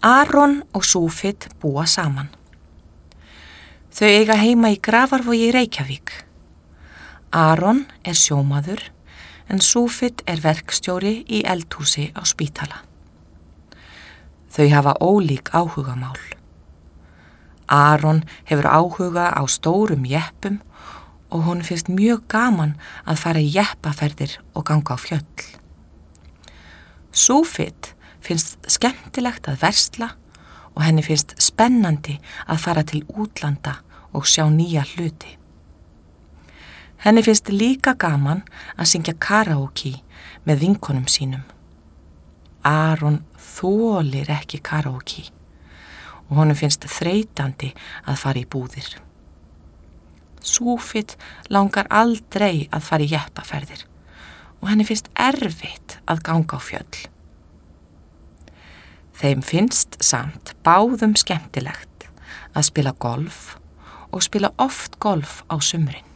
Aron og Súfit búa saman. Þau eiga heima í Grafarvogi í Reykjavík. Aron er sjómaður en Súfit er verkstjóri í eldhúsi á spítala. Þau hafa ólík áhugamál. Aron hefur áhuga á stórum jeppum og honum finnst mjög gaman að fara í jeppaferðir og ganga á fjöll. Súfit finnst skemmtilegt að versla og henni finnst spennandi að fara til útlanda og sjá nýja hluti. Henni finnst líka gaman að syngja karaoke með vinkonum sínum. Aron þolir ekki karaoke og honum finnst þreytandi að fara í búðir. Súfit langar aldrei að fara í jeppaferðir og henni finnst erfitt að ganga á fjöll. Þeim finnst samt báðum skemmtilegt að spila golf og spila oft golf á sumrin.